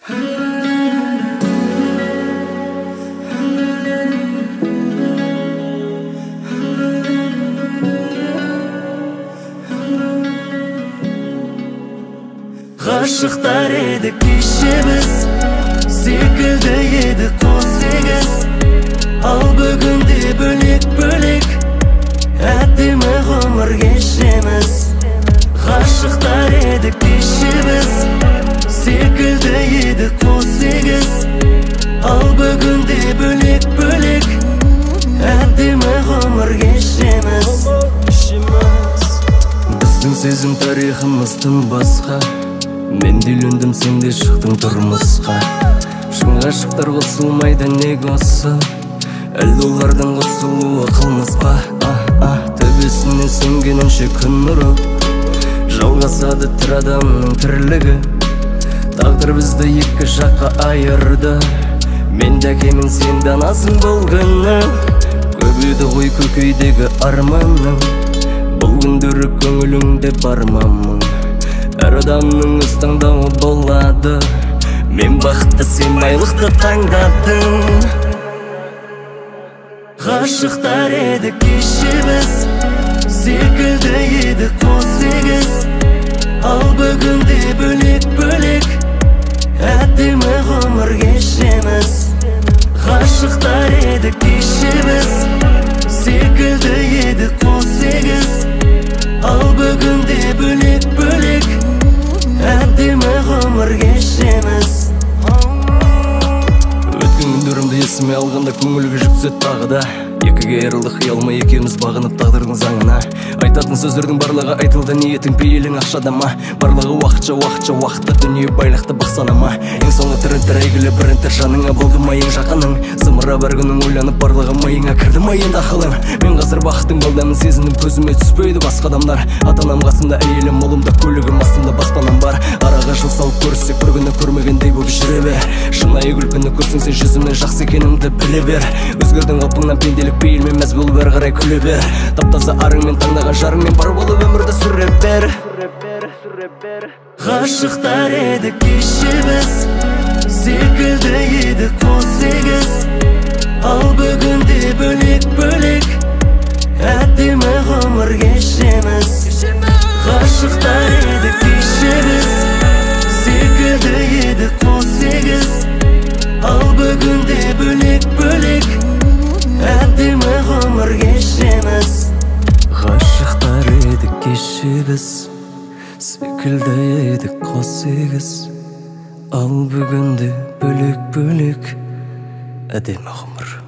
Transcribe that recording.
Ғашықтар едік кешеміз, секілді едік қос сегіз. Ал бүгінде бөлек-бөлек, әдемі ғұмыр кешеміз. Ғашықтар едік кешеміз, секілді едік қос сегіз. Ал бүгінде бөлек-бөлек, әдемі ғұмыр кешеміз. Біздің сезім тарихымыздың басқа, мен де үйлендім, сен де шықтың тұрмысқа. Шын ғашықтар қосылмайды неге осы, әлде олардың қосылуы қылмыс па? Төбесінен сөнгенінше күн нұры, жалғасады тірі адамның тірлігі. Тағдыр бізді екі жаққа айырды, мен де әкемін, сен де анасың бұл күні. Көп еді ғой көкейдегі арманың, бұл күндері көңіліңде бар ма мұң? Әр адамның өз таңдауы болады, мен бақытты, сен байлықты таңдадың. Ғашықтар едік кешеміз, секілді едік қос сегіз. Ал бүгінде бөлек-бөлек, әдемі ғұмыр кешеміз. Ғашықтар едік кешеміз, секілді едік қос сегіз. Ал бүгінде бөлек-бөлек, әдемі ғұмыр кешеміз. Өткен күндерімді есіме алғанда көңілге жүк түседі тағы да. Екіге айырылдық қиялма екеуміз бағынып тағдырдың заңына. Айтатын сөздердің барлығы айтылды, ниетің пейілің ақшада ма? Барлығы уақытша уақытта, дүние байлықты бақсана ма? Ең соңғы тірінтір әйгілі бірінтір жаныңа болды ма ең жақының? Зымыра бір күнің ойланып барлығы миыңа кірді ма енді ақылың? Мен қазір бақыттың балдамын сезініп, көзіме түспейді басқа адамдар. Ата-анам қасымда, әйелім ұлымда, көлігім астымда, баспанам бар. Араға жыл салып көріссек, бір күні көрмегендей болып жүре бер. Шынайы күлкіні көрсең сен жүзімнен жақсы екеніңді біле бер. Өзгердің қалпыңнан пенделік пейілмен мәз болып әрі қарай күле бер. Таптаса арыңмен таңдаған жарыңмен бар болып өмірді сүре бер. Ғашықтар едік кешеміз, секілді едік қос сегіз. Ал бүгінде бөлек-бөлек, әдемі ғұмыр кешеміз. Ғашықтар едік кешеміз, секілді едік қос сегіз. Ал бүгінде бөлек-бөлек, әдемі ғұмыр кешеміз. Ғашықтар едік кешеміз, секілді едік қос сегіз. Ал бүгінде бөлек-бөлек, әдемі ғұмыр.